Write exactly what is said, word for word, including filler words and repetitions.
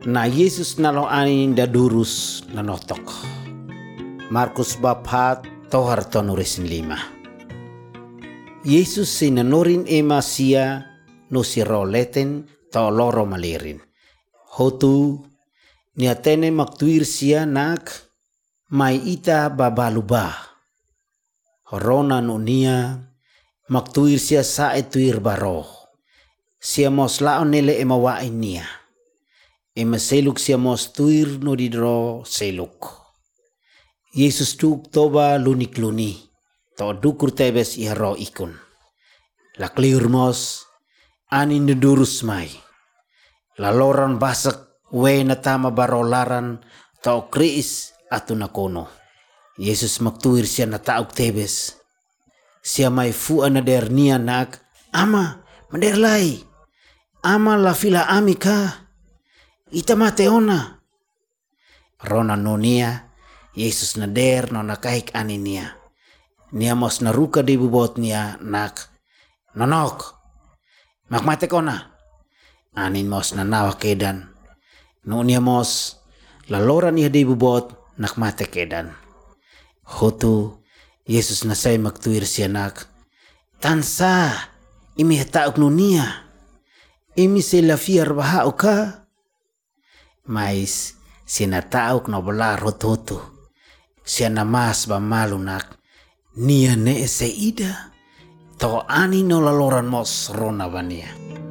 Na Yesus nalo anin dadurus nanotok. Markus bab hat tohar tonuresin lima. Yesus sinanorin ema sia no siroleten to loro malirin. Hotu niatene maktuir sia nak mai ita babaluba. Horona nunia maktuir sia sae tuir baro. Sia mos laon nele ema wa inia. Ema seluk sia mos tuir no didro seluk. Yesus tuk toba lunik luni. To dukur tebes iharo ikun. Lakliur mos anin dedurus mai. Laloran basak we natama barolaran to kriis atu nakono. Yesus maktuir sia natauk tebes. Sia mai fu anader nia nak ama menderlai. Ama la fila amika. Ita mateona. Rona nonia Yesus nader no nakaik aninia. Nia mos naruka di bubot nia nak nonok mak mate kona anin mos nanawa kedan no nia mos laloran ia di bubot nak mate kedan. Hotu Yesus nasay maktuir siya nak tansa imi hatauk no nia imi sila fiar bahau ka mais sinatauk no belar hotu siya namas ba malu nak nia ne seida to ani no laloran mos rona bania.